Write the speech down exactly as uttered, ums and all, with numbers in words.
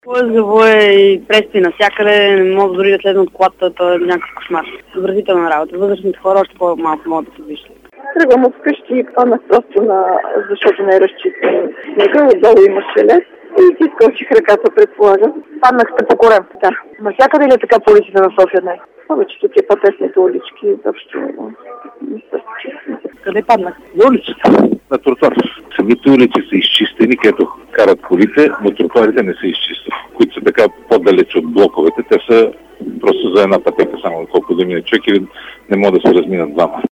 Плъзгаво е и прести навсякъде, не мога дори да слезна от колата, то е някакъв кошмар. Отвратителна работа. Възрастните хора още по-малко могат да се виждат. Тръгвам от вкъщи и паднах просто на... защото не е разчистен снега, отдолу имаше лед и си скочих ръката, предполагам. Паднах сте по корем. Да. Навсякъде ли е така по улиците на София днес? Повечето ти по-тесните улички, изобщо не са чисти. Къде паднах? На улицата, на тротуар. Самите улици са изчистени, където карат колите, но тротуарите не са изчистени, които са така по-далеч от блоковете. Те са просто за една пътека, само колко да мине човек или не могат да се разминат двама.